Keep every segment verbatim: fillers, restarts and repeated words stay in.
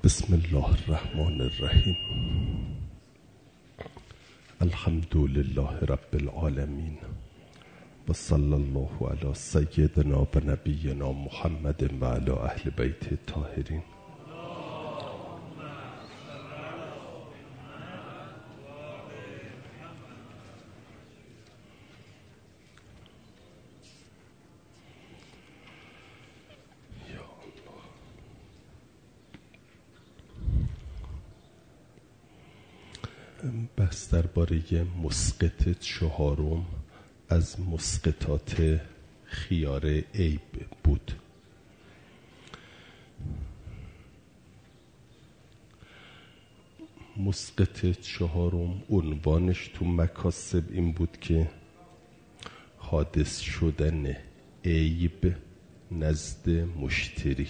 بسم الله الرحمن الرحیم. الحمد لله رب العالمین و صلی الله علی سیدنا و نبینا محمد و علی اهل بیت الطاهرین. بحث درباره مسقط چهارم از مسقطات خیار عیب بود. مسقط چهارم عنوانش تو مکاسب این بود که حادث شدن عیب نزد مشتری.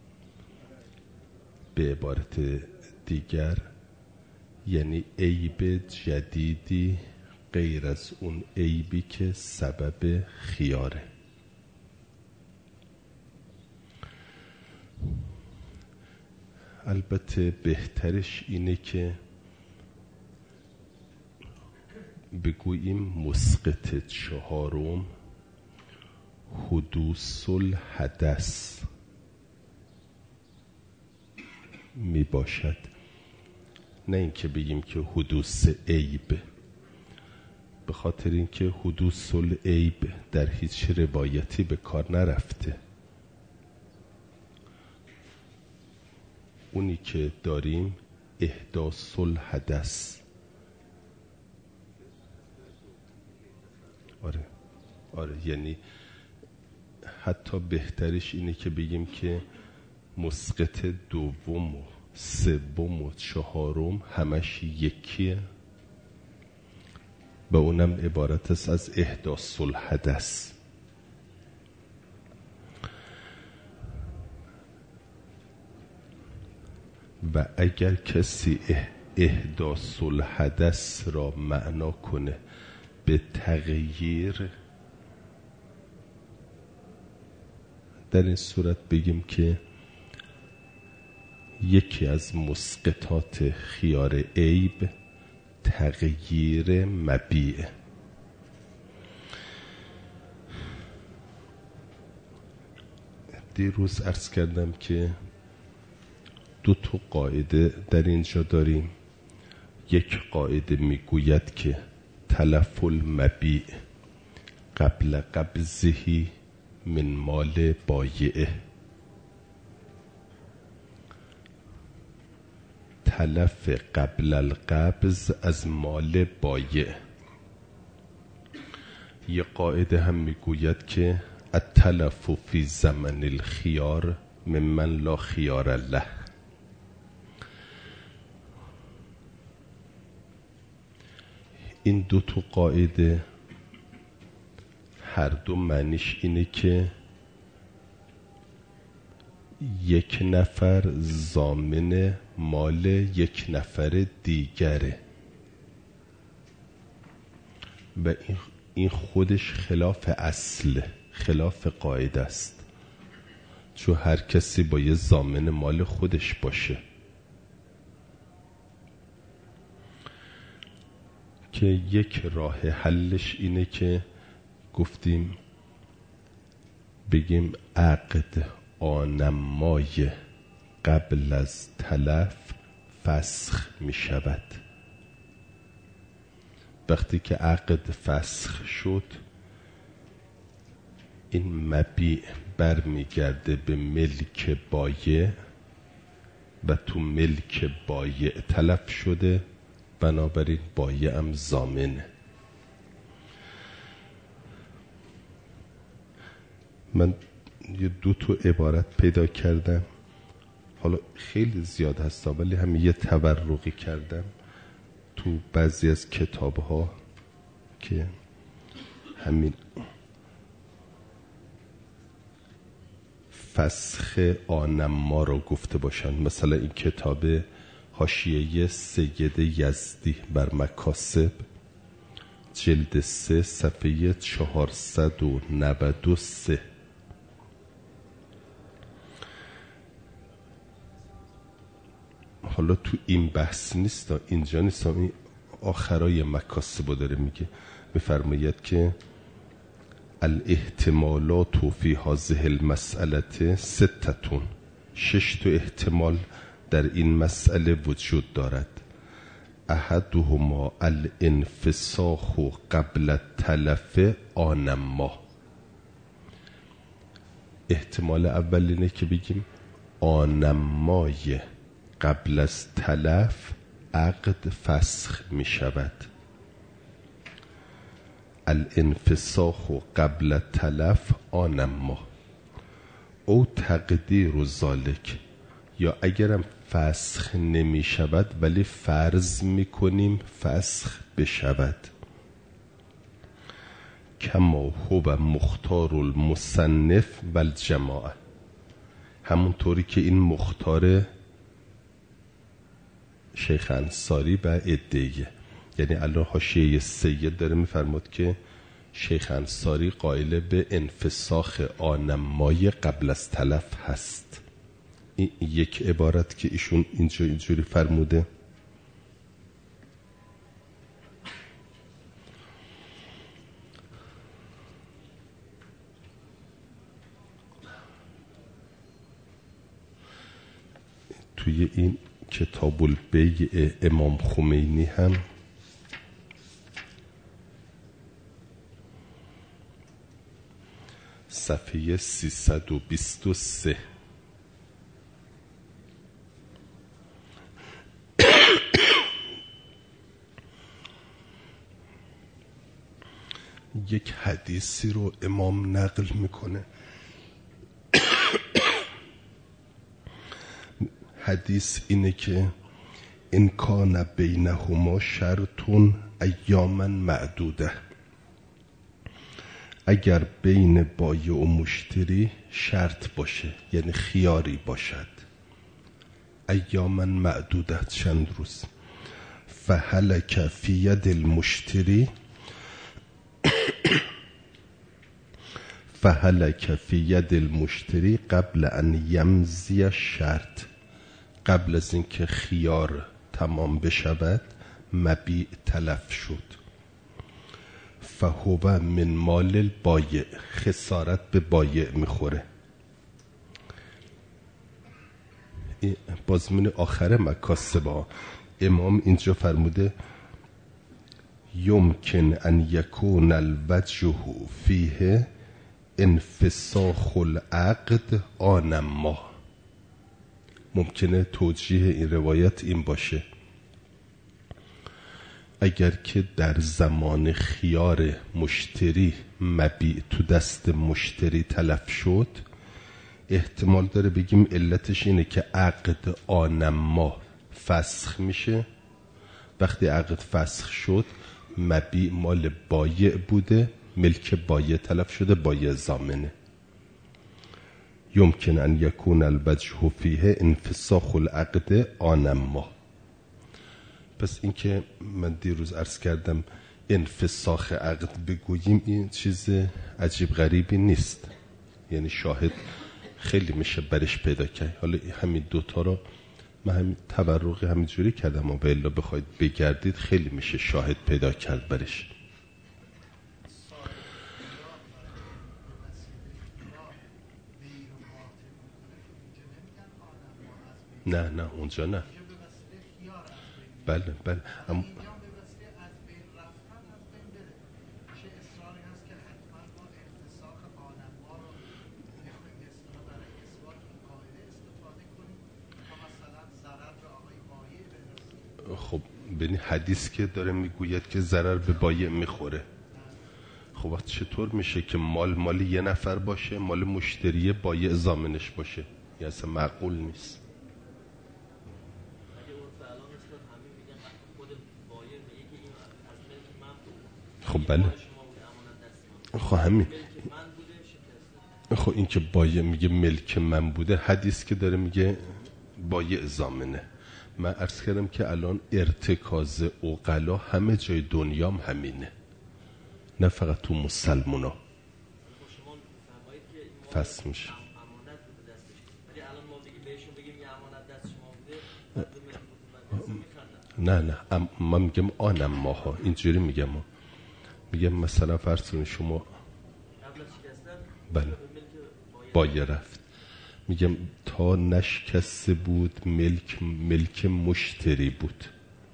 به عبارت دیگر یعنی عیب جدیدی غیر از اون عیبی که سبب خیاره. البته بهترش اینه که بگوییم مسقط چهارم حدوث الحدث می باشد، نه اینکه بگیم که حدوث عیب، به خاطر اینکه حدوث العیب در هیچ روایتی به کار نرفته. اونی که داریم احداث الحدث. آره آره یعنی حتی بهترش اینه که بگیم که مسقط دوم و سوم و چهارم همش یکیه و اونم عبارت است از احداث الحدث. و اگر کسی احداث الحدث را معنا کنه به تغییر، در این صورت بگیم که یکی از مسقطات خیار عیب تغییر مبیع. دیروز عرض کردم که دو تا قاعده در اینجا داریم. یک قاعده میگوید که تلف المبیع قبل قبضه من مال بایعه. تلف قبل القبض از مال بایع. یه قاعده هم میگوید که التلف فی زمن الخیار ممن لا خیار له. این دو تا قاعده هر دو معنیش اینه که یک نفر ضامن مال یک نفر دیگره و این خودش خلاف اصل، خلاف قاعده است، چون هر کسی باید ضامن مال خودش باشه. که یک راه حلش اینه که گفتیم بگیم عقد آنمای قبل از تلف فسخ می شود. وقتی که عقد فسخ شد، این مبیع بر می گرده به ملک بایع و تو ملک بایع تلف شده، بنابراین بایع هم ضامنه. من یه دو تا عبارت پیدا کردم، حالا خیلی زیاد هست ولی هم یه تورقی کردم تو بعضی از کتاب ها که همین فسخ آنما رو گفته باشن. مثلا این کتاب حاشیه سید یزدی بر مکاسب جلد سه صفحه چهارصد و نود و سه حالا تو این بحث نیست، اینجا نیست، این آخرای مکاسب داره میگه. میفرماید که الاحتمالات فی هذه المسئله ستتون، شش تا احتمال در این مسئله وجود دارد. احدهما الانفساخ قبل التلف آنما. احتمال اول اینه که بگیم آنمای قبل از تلف عقد فسخ می شود. الانفساخ قبل التلف آنما او تقدیر ذالک، یا اگرم فسخ نمی شود ولی فرض می کنیم فسخ بشود. کما هو مختار المصنف و الجماعه، همونطوری که این مختار شیخ انصاری و عده‌ایه. یعنی الان حاشیه سید داره میفرماد که شیخ انصاری قائل به انفساخ آنمای قبل از تلف هست. این یک عبارت که ایشون اینجا اینجوری فرموده. توی این کتاب البیع امام خمینی هم صفحه سیصد و بیست و سه یک حدیثی رو امام نقل میکنه. حدیث اینه که ان کان بینهما شرطون ایاما معدوده، اگر بین بایع و مشتری شرط باشه یعنی خیاری باشد، ایاما معدوده چند روز، فهلک فی ید المشتری فهلک فی ید المشتری قبل ان یمضی شرط، قبل از اینکه خیار تمام بشود مبیع تلف شد. فهو من مال البایع، خسارت به بایع میخوره. بازمون آخر مکاسبا امام اینجا فرموده یمکن ان یکون الوجه فیه انفساخ العقد آنما. ممکنه توجیه این روایت این باشه اگر که در زمان خیار مشتری مبیع تو دست مشتری تلف شد، احتمال داره بگیم علتش اینه که عقد آنما فسخ میشه. وقتی عقد فسخ شد مبیع مال بایع بوده، ملک بایع تلف شده، بایع ضامنه. یمکن ان یکون الوجه فیه انفساخ العقد آنما. پس این که من دیروز عرض کردم انفساخ عقد بگوییم این چیز عجیب غریبی نیست، یعنی شاهد خیلی میشه برش پیدا کرد. حالا همین دوتا رو من همین تبرقی همینجوری کردم و به الا بخواید بگردید خیلی میشه شاهد پیدا کرد برش. نه نه اونجا نه. بله بله اما خب ببین حدیث که داره میگوید که ضرر به بایع میخوره. خب وقت چطور میشه که مال مال یه نفر باشه، مال مشتری بایع ضامنش باشه؟ یه اصلا معقول نیست. خب بله خب همین. خب این که بایع میگه ملک من بوده، حدیث که داره میگه بایع ضامنه. من عرض کردم که الان ارتکاز عقلا همه جای دنیام همینه، نه فقط تو مسلمونا فصل میشه. نه نه ام من میگم آنم ماها اینجوری میگم ما. میگم مثلا فرض کنید شما بله بایه رفت، میگم تا نشکسته بود ملک ملک مشتری بود.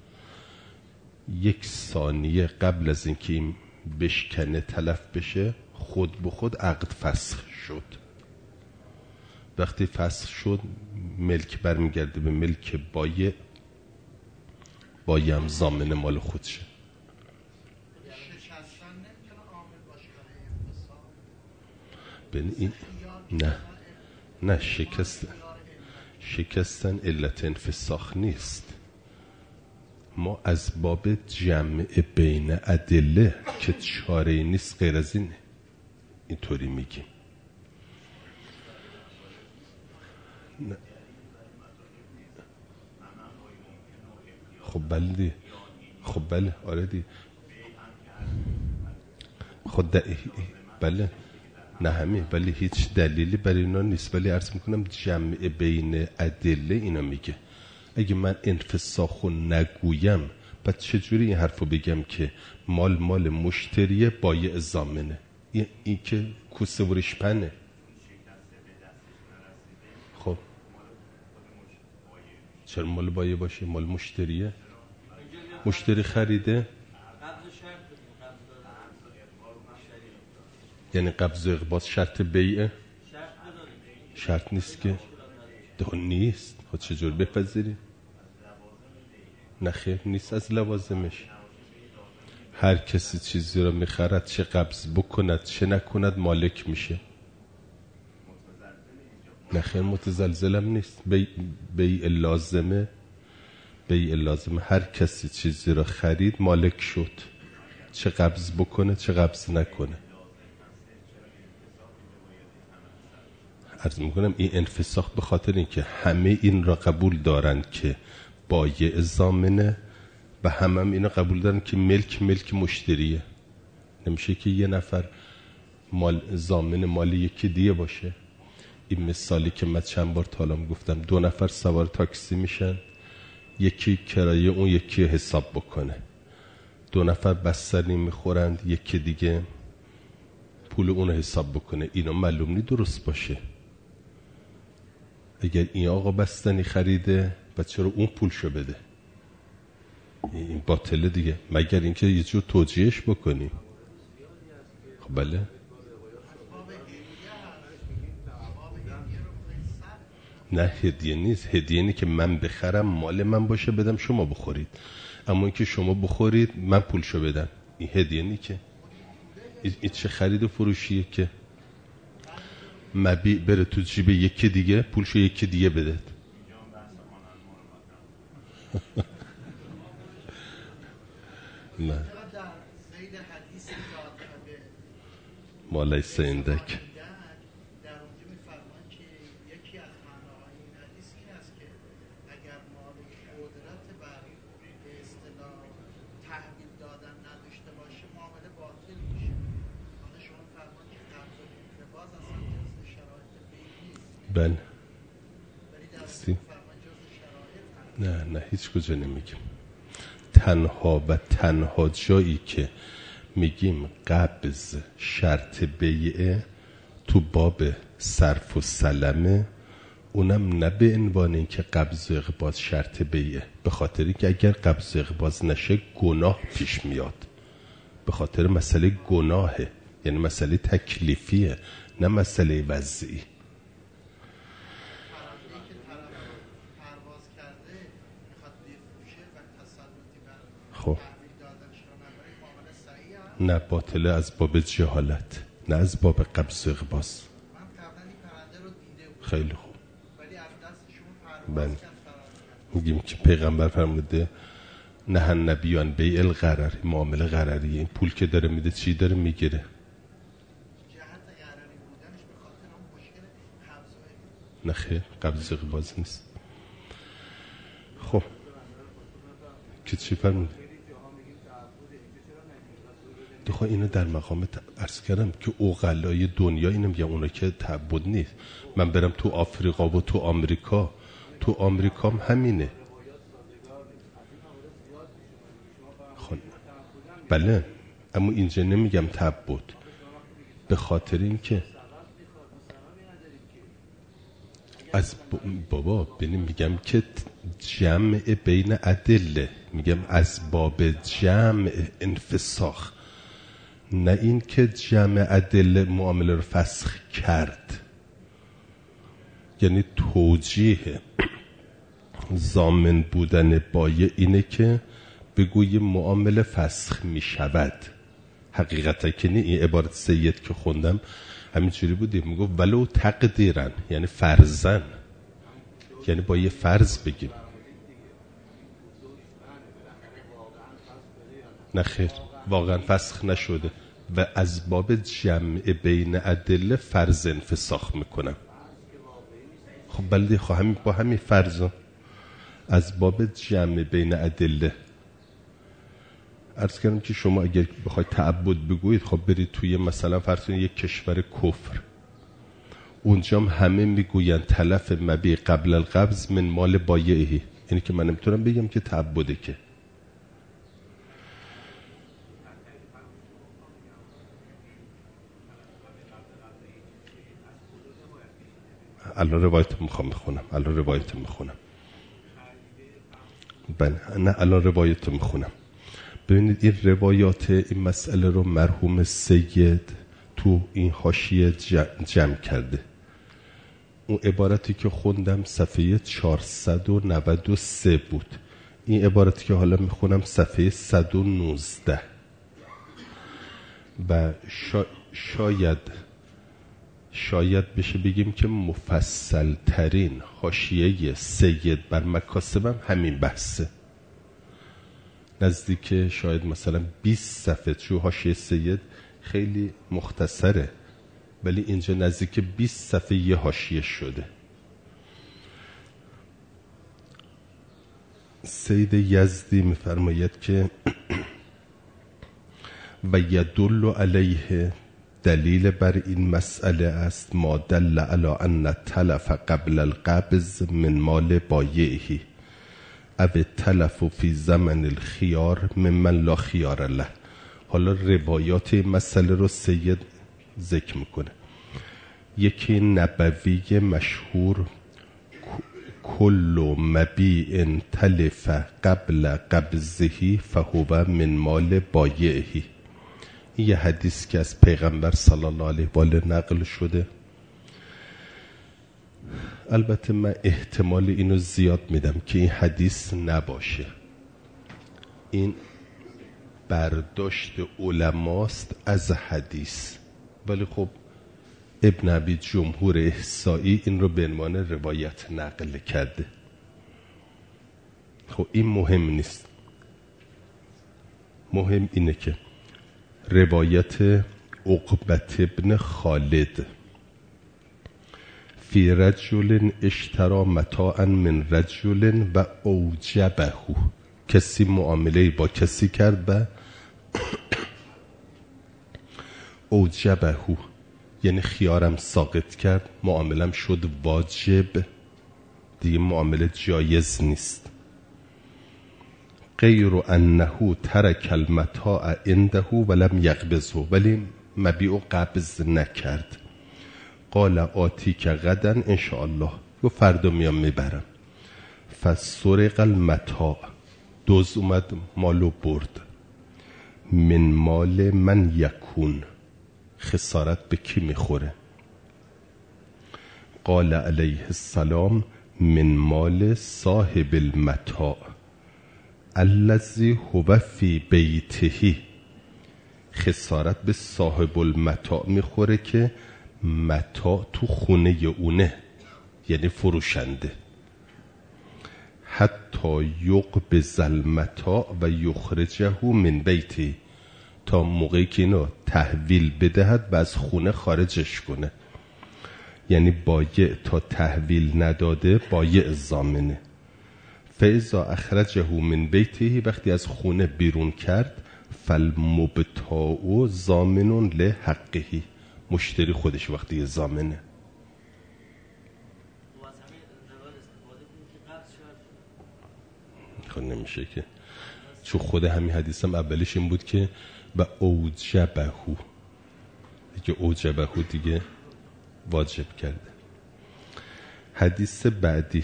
یک ثانیه قبل از اینکه این بشکنه تلف بشه خود به خود عقد فسخ شد. وقتی فسخ شد ملک برمیگرده به ملک بایه، بایه هم ضامن مال خودشه. ببین این نه نه شکست شکستن علت انفساخ نیست. ما از باب جمع بین ادله که چاره نیست غیر از اینه اینطوری میگیم. نه. خب بله دی. خب بله آره دی. خود ده... بله نه همین، ولی هیچ دلیلی برای اینا نیست. ولی عرض میکنم جمع بین ادله اینا میگه. اگه من انفساخو نگویم پس چجوری این حرفو بگم که مال مال مشتریه بایع ضامنه؟ این, این که کوسه و ریشپنه. خب چرا مال بایع باشه؟ مال مشتریه، مشتری خریده. یعنی قبض و اقباض شرط بیعه؟ شرط نیست که ده نیست. خود چجور بپذیری؟ نخیر نیست از لوازمش. هر کسی چیزی رو میخرد چه قبض بکند چه نکند مالک میشه. نخیر متزلزلم نیست. بی بیع لازمه، بیع لازمه هر کسی چیزی رو خرید مالک شد، چه قبض بکنه چه قبض نکنه. عرض میکنم این انفساخ به خاطر اینکه همه این را قبول دارن که بایع ضامنه و همه هم اینو قبول دارن که ملک ملک مشتریه. نمیشه که یه نفر مال ضامن مال یکی دیگه باشه. این مثالی که من چند بار تالام گفتم، دو نفر سوار تاکسی میشن، یکی کرایه اون یکی حساب بکنه. دو نفر بستنی میخورند، یکی دیگه پول اون حساب بکنه. اینا معلوم نی درست باشه. اگر این آقا بستنی خریده و چرا اون پولشو بده؟ این باطله دیگه، مگر اینکه یه جور توجیهش بکنیم. خب بله نه هدیه نیست. هدیه اینه که من بخرم مال من باشه بدم شما بخورید، اما اینکه شما بخورید من پولشو بدم این هدیه نی که. این چه خرید و فروشیه که مبیع بره تو جیب یکی دیگه پولشو یکی دیگه بده. نه ما لیس عندک. بله نه نه هیچ کجا نمیگیم. تنها و تنها جایی که میگیم قبض شرط بیعه تو باب صرف و سلمه، اونم نه به عنوان این که قبض و اقباض شرط بیعه، به خاطر اینکه اگر قبض و اقباض نشه گناه پیش میاد. به خاطر مسئله گناهه، یعنی مسئله تکلیفیه نه مسئله وضعی. خب نه باطله از باب جهالت، نه از باب قبض و اقباض. خیلی خوب. بله میگیم که پیغمبر فرموده نه النبیان بیع الغرر، معامله غرریه. این پول که داره میده چی داره میگیره؟ نه خیر قبض و اقباض نیست. خب که چی فرموده؟ دخواه اینو در مقام عرض کردم که اوغلای دنیا اینو میگم، اونا که تعبد نیست. من برم تو آفریقا و تو آمریکا، تو آمریکا هم همینه. بله، اما اینجا نمیگم تعبد، به خاطر این که از بابا ببین میگم که جمع بین ادله، میگم از باب جمع انفساخ، نه این که جمع ادله معامله رو فسخ کرد. یعنی توجیه ضامن بودن بایع اینه که بگوی معامله فسخ میشود. حقیقتا که نه. این عبارت سید که خوندم همینجوری بوده، میگو ولو تقدیرن، یعنی فرضن، یعنی با یه فرض بگیم. نه خیر، واقعا فسخ نشده و از باب جمع بین ادله فرض انفساخ میکنم. خب بلدی خب همین با همین فرضا از باب جمع بین ادله عرض کردم که شما اگر بخواید تعبد بگویید، خب برید توی مثلا فرض کنید یک کشور کفر، اونجا همه میگویند تلف مبیع قبل القبض من مال بایعه. یعنی که من نمیتونم بگم که تعبده، که الان روایت میخوام میخونم الان روایت میخونم بله نه الان روایت میخونم. ببینید این روایات این مسئله رو مرحوم سید تو این حاشیه جمع کرده. اون عبارتی که خوندم صفحه چهارصد و نود و سه بود، این عبارتی که حالا میخونم صفحه صد و نوزده و شا... شاید شاید بشه بگیم که مفصل ترین حاشیه سید بر مکاسبم همین بحثه. نزدیک شاید مثلا بیست صفحه، چون حاشیه سید خیلی مختصره ولی اینجا نزدیک بیست صفحه یه حاشیه شده. سید یزدی میفرماید که و یدل علیه، دلیل بر این مسئله است ما دل علی ان تلف قبل القبض من مال بایعه او تلف فی زمن الخیار ممن لا خیار له. حالا روایات این مسئله رو سید ذکر میکنه. یکی نبوی مشهور کل مبیع تلف قبل قبضه فهو من مال بایعه. این یه حدیث که از پیغمبر صلی الله علیه و آله نقل شده. البته من احتمال اینو زیاد میدم که این حدیث نباشه، این برداشت علماست از حدیث، ولی خب ابن ابی جمهور احصایی این رو به عنوان روایت نقل کرده. خب این مهم نیست، مهم اینه که روایت عقبت ابن خالد فی رجل اشترا متاعا من رجل و اوجبه، کسی معامله با کسی کرد و اوجبه یعنی خیارم ساقط کرد، معاملم شد واجب، دیگه معامله جایز نیست. غیر انه ترک المتاع عنده ولم یقبضه، ولی مبیع قبض نکرد. قال آتی که غدا انشاءالله، و فردا میام میبرم. فسرق المتاع، دوز اومد مالو برد. من مال من یکون، خسارت به کی میخوره؟ قال علیه السلام من مال صاحب المتاع الذی هو فی بیته، خسارت به صاحب المتاع میخوره که متاع تو خونه اونه، یعنی فروشنده. حتی یقبض المتاع و یخرجه من بیته، تا موقعی که اینو تحویل بدهد و از خونه خارجش کنه. یعنی بایع تا تحویل نداده بایع ضامنه. فاذا اخرجه من بیته، وقتی از خونه بیرون کرد، فالمبتاع ضامن لحقه، مشتری خودش وقتی ضامنه. خب نمیشه که چون خود همین حدیث هم اولیش این بود که و اوجبهو، دیگه اوجبهو دیگه واجب کرده. حدیث بعدی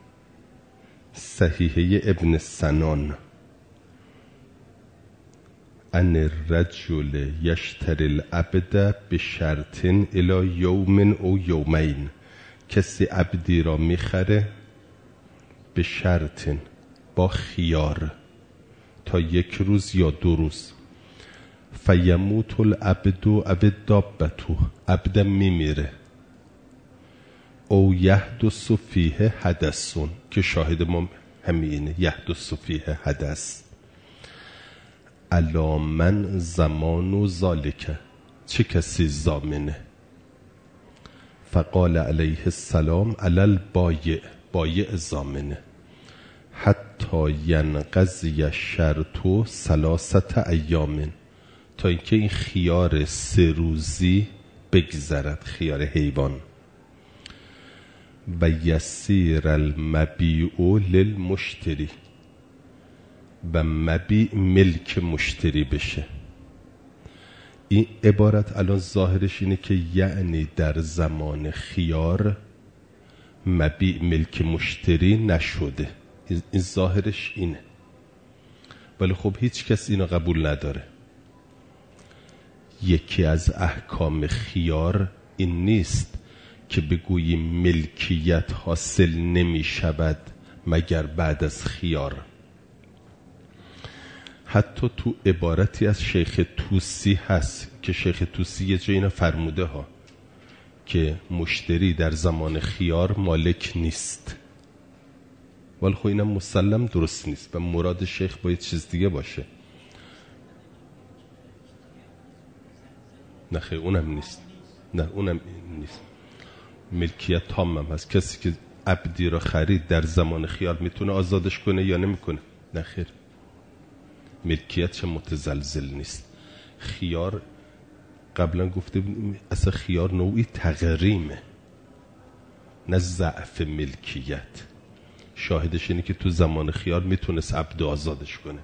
صحیحه ابن سنان، ان الرجل یشتری العبد بشرط الی یوم او یومین، کسی عبدی را میخره به شرط، با خیار، تا یک روز یا دو روز. فیموت العبد او دابتو، عبد میمیره. او یحدث فیه حدثون، که شاهد ما همینه، یحدث فیه حدث. الا من زمان و ذالکه، چه کسی ضامنه؟ فقال علیه السلام علی البایع، بایع ضامنه. حتی ینقضی الشرط ثلاثه ایام، تا اینکه این خیار سه روزی بگذرد، خیار حیوان. و یسیر المبیع للمشتری، و مبیع ملک مشتری بشه. این عبارت الان ظاهرش اینه که یعنی در زمان خیار مبیع ملک مشتری نشده، این ظاهرش اینه. ولی خب هیچ کس اینو قبول نداره. یکی از احکام خیار این نیست که بگوییم ملکیت حاصل نمی شود مگر بعد از خیار. حتی تو عبارتی از شیخ توسی هست که شیخ توسی یه جایی اینو فرموده ها که مشتری در زمان خیار مالک نیست. ولی خب اینم مسلم درست نیست و مراد شیخ باید چیز دیگه باشه. نه خیلی اونم نیست، نه اونم نیست. ملکیت تام هم هست. کسی که عبدی را خرید در زمان خیار میتونه آزادش کنه یا نمیکنه؟ نه خیر، ملکیت چه متزلزل نیست. خیار قبلا گفته اصلا خیار نوعی تغریمه، نه ضعف ملکیت. شاهدش اینه که تو زمان خیار میتونست عبد آزادش کنه.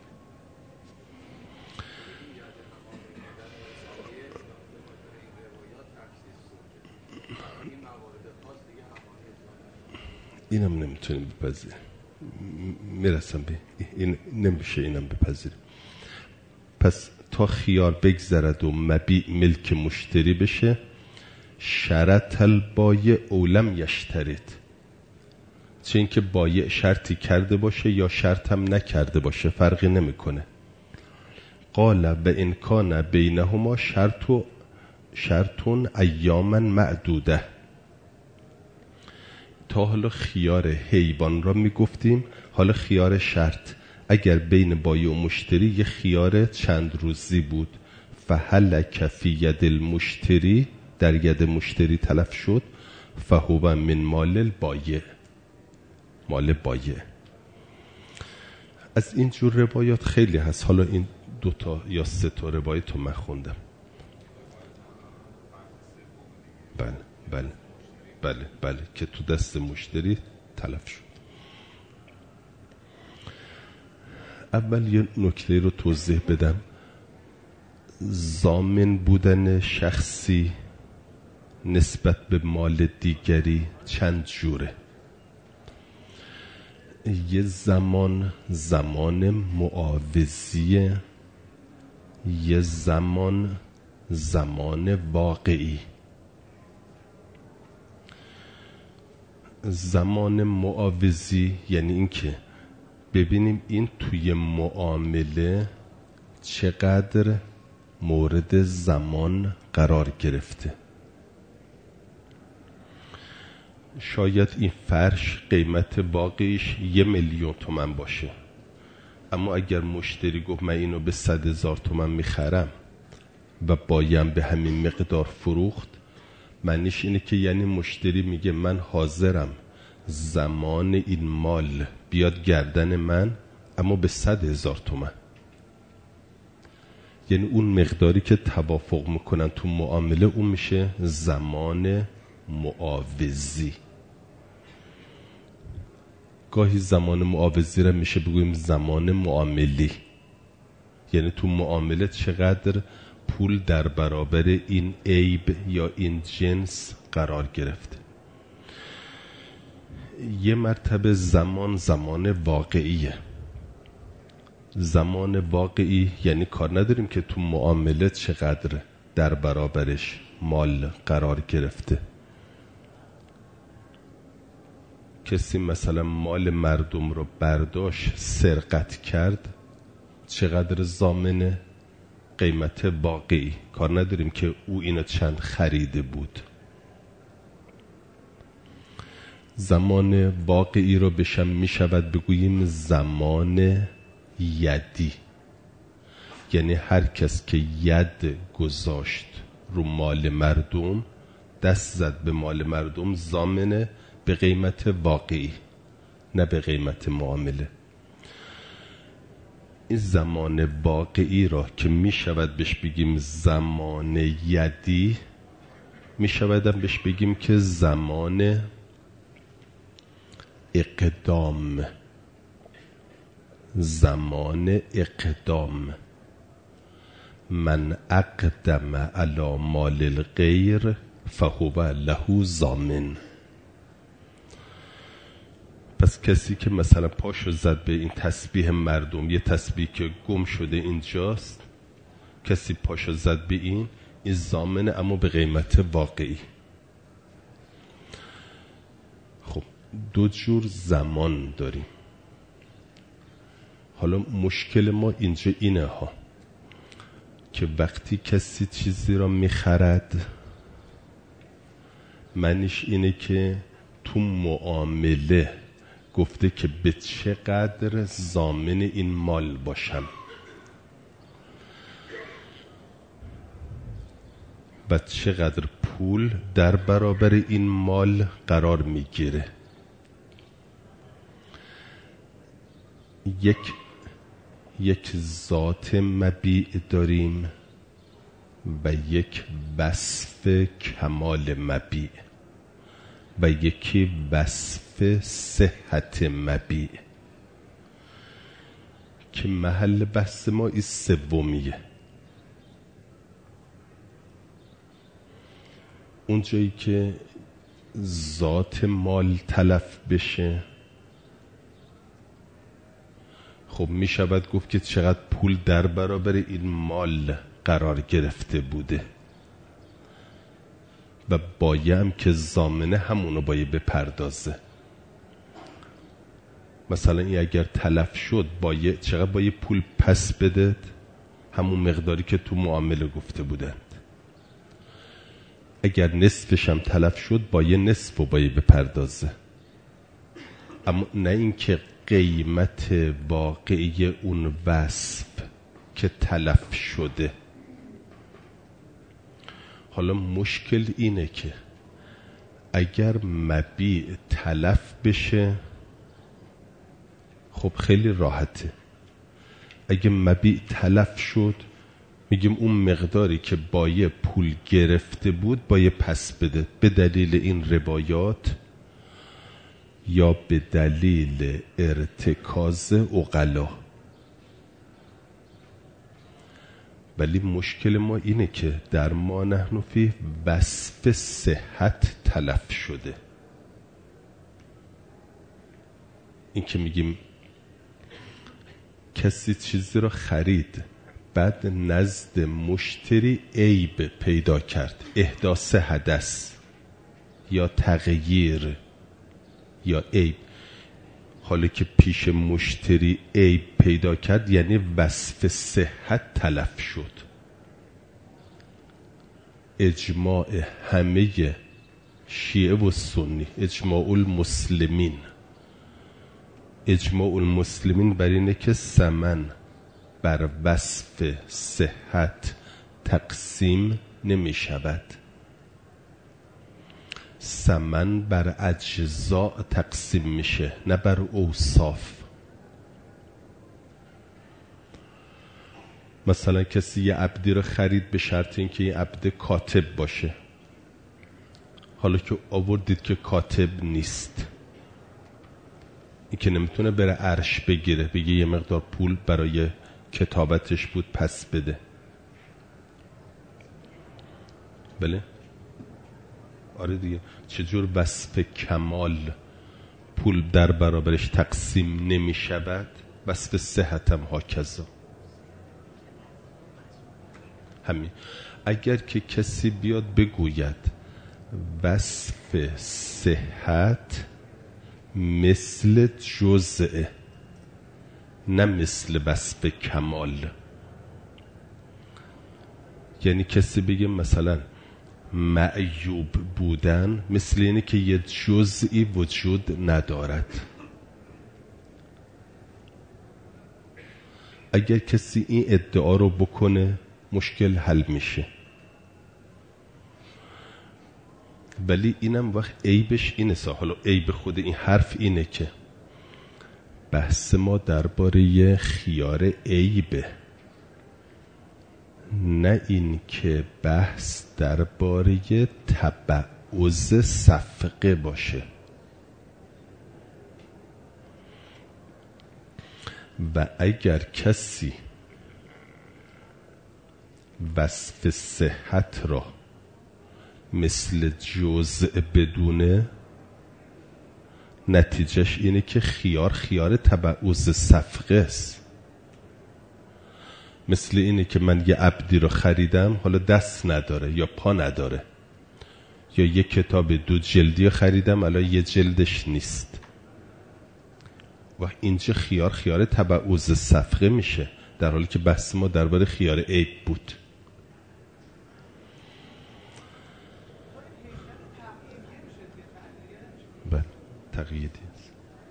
اینم نمیتونیم بپذیریم، میرسم به این، نمیشه اینم بپذیریم. پس تا خیار بگذرد و مبیع ملک مشتری بشه، شرط البایع اولم یشترط، چه اینکه بایع شرطی کرده باشه یا شرط هم نکرده باشه فرقی نمیکنه. قال و ان کان بینهما شرط و شرطون ایاما معدوده. تا حالا خیار حیوان را میگفتیم، حالا خیار شرط. اگر بین بایع و مشتری یه خیار چند روزی بود، فهلک فی ید المشتری، در ید مشتری تلف شد، فهو من مال البایع، مال بایع. از این جور روایات خیلی هست. حالا این دوتا یا سه تا روایت رو من خوندم. بله بله بله بله که تو دست مشتری تلف شد. اول یه نکته رو توضیح بدم. ضامن بودن شخصی نسبت به مال دیگری چند جوره. یه زمان زمان معاوضیه، یه زمان زمان واقعی. زمان معاوضی یعنی این که ببینیم این توی معامله چقدر مورد زمان قرار گرفته. شاید این فرش قیمت باقیش یه میلیون تومن باشه، اما اگر مشتری گفت من اینو به صد هزار تومن میخرم و بایم به همین مقدار فروخت، معنیش اینه که یعنی مشتری میگه من حاضرم زمان این مال بیاد گردن من اما به صد هزار تومن. یعنی اون مقداری که توافق میکنن تو معامله اون میشه زمان معاوضی. گاهی زمان معاوضی را میشه بگوییم زمان معاملی، یعنی تو معامله چقدر پول در برابر این عیب یا این جنس قرار گرفته. یه مرتبه زمان زمان واقعیه. زمان واقعی یعنی کار نداریم که تو معامله چقدر در برابرش مال قرار گرفته. کسی مثلا مال مردم رو برداشت سرقت کرد، چقدر ضامنه؟ قیمت واقعی. کار نداریم که او اینو چند خریده بود. زمان واقعی رو بشم می شود بگوییم زمان یدی، یعنی هر کس که ید گذاشت رو مال مردم، دست زد به مال مردم، ضامنه به قیمت واقعی نه به قیمت معامله. این زمان واقعی را که می شود بهش بگیم زمان یدی، می شود هم بهش بگیم که زمان اقدام. زمان اقدام. من اقدم علی مال الغیر فهو له ضامن. پس کسی که مثلا پاشو زد به این تسبیح مردم، یه تسبیح که گم شده اینجاست، کسی پاشو زد به این، این ضامنه اما به قیمت واقعی. خب دو جور زمان داریم. حالا مشکل ما اینجا اینه ها که وقتی کسی چیزی را میخرد، معنیش اینه که تو معامله گفته که به چقدر ضامن این مال باشم و چقدر پول در برابر این مال قرار میگیره. یک یک ذات مبیع داریم و یک وصف کمال مبیع و یکی وصف صحت مبیع که محل بحث ما این سومیه. اون جایی که ذات مال تلف بشه، خب می شود گفت که چقدر پول در برابر این مال قرار گرفته بوده و بایم که ضامنه همونو باید بپردازه. مثلا این اگر تلف شد باید چقدر باید پول پس بده؟ همون مقداری که تو معامله گفته بودند. اگر نصفش هم تلف شد باید نصف رو باید بپردازه، اما نه اینکه قیمت واقعی اون وصف که تلف شده. حالا مشکل اینه که اگر مبیع تلف بشه، خب خیلی راحته. اگه مبیع تلف شد، میگیم اون مقداری که باید پول گرفته بود باید پس بده، به دلیل این روایات یا به دلیل ارتکاز عقلا. ولی مشکل ما اینه که در ما نحن فی وصف صحت تلف شده. این که میگیم کسی چیزی رو خرید، بعد نزد مشتری عیب پیدا کرد، احداث حدث یا تغییر یا عیب. حالا که پیش مشتری عیب پیدا کرد یعنی وصف صحت تلف شد. اجماع همه شیعه و سنی، اجماع المسلمین، اجماع المسلمین بر اینه که ثمن بر وصف صحت تقسیم نمی شود، ثمن بر اجزاء تقسیم میشه نه بر اوصاف. مثلا کسی یه عبدی رو خرید به شرط اینکه این عبد کاتب باشه، حالا که آوردید که کاتب نیست، این که نمیتونه بره عرش بگیره بگه یه مقدار پول برای کتابتش بود پس بده. بله آره دیگه. چجور وصف کمال پول در برابرش تقسیم نمی شود، وصف صحتم هاکذا. همین. اگر که کسی بیاد بگوید وصف صحت مثل جزء نه مثل وصف کمال، یعنی کسی بگه مثلا معیوب بودن مثل اینه که یه جزئی وجود ندارد. اگر کسی این ادعا رو بکنه مشکل حل میشه. ولی اینم وقت عیبش اینه سا. حالا عیب خود این حرف اینه که بحث ما درباره خیار عیبه، نه این که بحث درباره تبعوض صفقه باشه. و اگر کسی وصف صحت را مثل جزء بدونه، نتیجهش اینه که خیار خیار تبعوض صفقه است. مثل اینه که من یه عبدی رو خریدم، حالا دست نداره یا پا نداره، یا یه کتاب دو جلدی رو خریدم الان یه جلدش نیست، و اینجا خیار خیار تبعوض صفقه میشه، در حالی که بحث ما درباره خیار عیب بود. بله تقییدی است.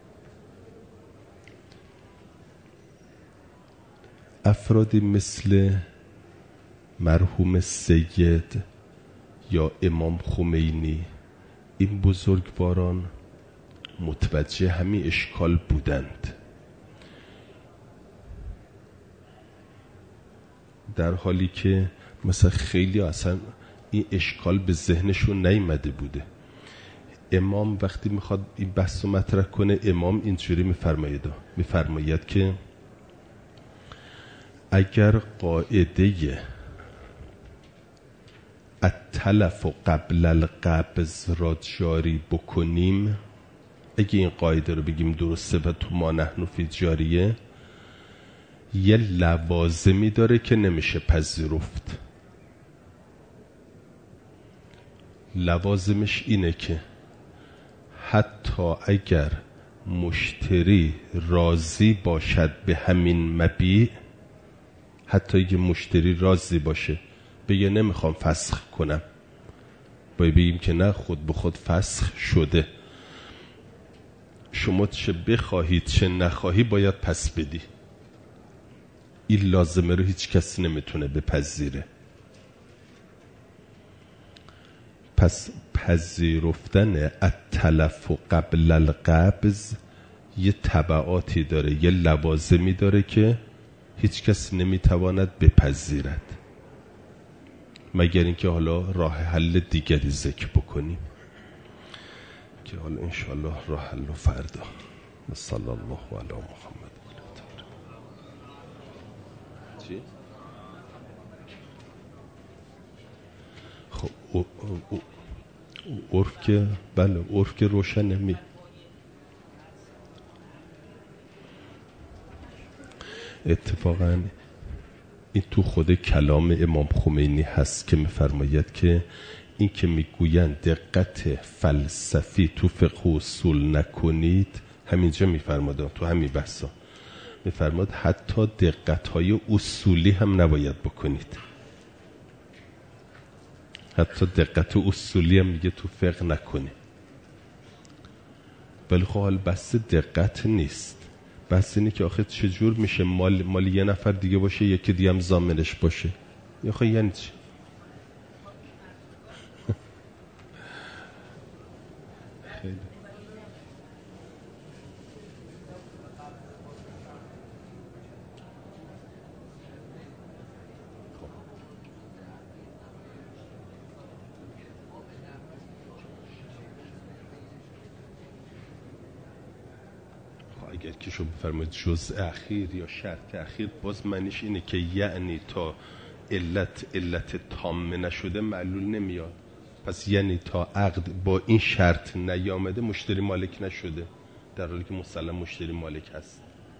افرادی مثل مرحوم سید یا امام خمینی، این بزرگواران متوجه همین اشکال بودند، در حالی که مثلا خیلی اصلا این اشکال به ذهنشون نیامده بوده. امام وقتی میخواد این بحث رو مطرح کنه، امام اینجوری میفرماید میفرماید که اگر قاعده التلف قبل القبض را جاری بکنیم، اگه این قاعده رو بگیم درسته و تو ما نحن فی جاریه، یه لوازمی داره که نمیشه پذیرفت. لوازمش اینه که حتی اگر مشتری راضی باشد به همین مبیع، حتی اگه مشتری راضی باشه بگه نمیخوام فسخ کنم، باید بگیم که نه، خود به خود فسخ شده، شما چه بخواهید چه نخواهی باید پس بدی. این لازمه رو هیچ کس نمیتونه بپذیره. پس پذیرفتن التلف قبل القبض یه تبعاتی داره، یه لوازمی داره که هیچ کس نمیتواند بپذیرد، مگر اینکه حالا راه حل دیگری ذکر بکنیم که حالا انشاءالله راه حل و فردا. صلی الله علی محمد. چی؟ خب او او او عرف که بله عرف که روشن نمی اتفاقا این تو خود کلام امام خمینی هست که میفرماید که این که میگویند دقت فلسفی تو فقه و اصول نکنید، همینجا میفرماد تو همین بحثا میفرماد حتی دقت‌های اصولی هم نباید بکنید، حتی دقت اصولی هم میگه تو فقه نکنید. ولی خب حال بحث دقت نیست، بحث اینه که آخه چجور میشه مال مال یه نفر دیگه باشه یکی دیگه هم ضامنش باشه، یا خب یعنی چی؟ خیلی اگر که شما بفرمایید جزء اخیر یا شرط اخیر، باز معنیش اینه که یعنی تا علت علت تام نشده معلول نمیاد. پس یعنی تا عقد با این شرط نیامده مشتری مالک نشده، در حالی که مسلم مشتری مالک هست.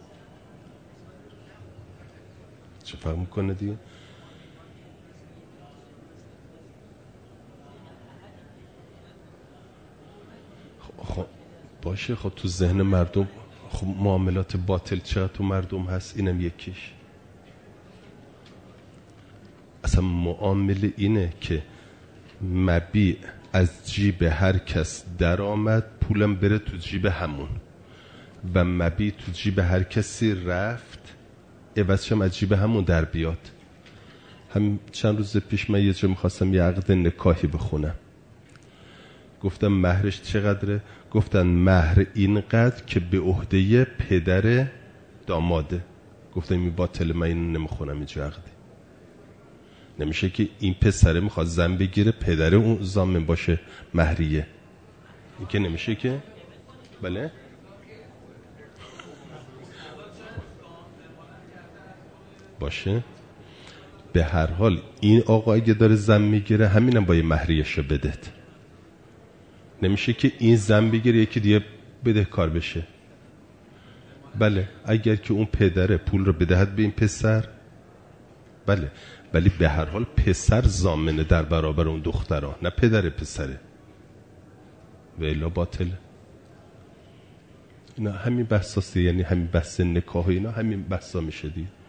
چه فرق میکنه دیگه؟ خب باشه، خب تو ذهن مردم خب معاملات باطل چقدر تو مردم هست، اینم یکیش. اصلا معامله اینه که مبیع از جیب هر کس در آمد، پولم بره تو جیب همون، و مبیع تو جیب هر کسی رفت، عوضشم از جیب همون در بیاد. هم چند روز پیش من یه جا میخواستم یه عقد نکاحی بخونم، گفتم مهرش چقدره؟ گفتن مهر اینقدر که به عهده پدر داماده. گفتم این باطل، من اینو نمیخونم اینجا عقدی. نمیشه که این پسره میخواد زن بگیره پدر اون ضامن باشه مهریه، این که نمیشه که. بله باشه، به هر حال این آقا اگه داره زن میگیره همینم با یه مهریهشو بدهد. نمیشه که این زن بگیره یکی دیگه بده کار بشه. بله اگر که اون پدره پول رو بدهد به این پسر، بله، ولی به هر حال پسر ضامنه در برابر اون دخترها، نه پدر پسره، و الا باطله. اینا همین بحثاست، یعنی همین بحث نکاح و اینا همین بحثا میشه دیگه.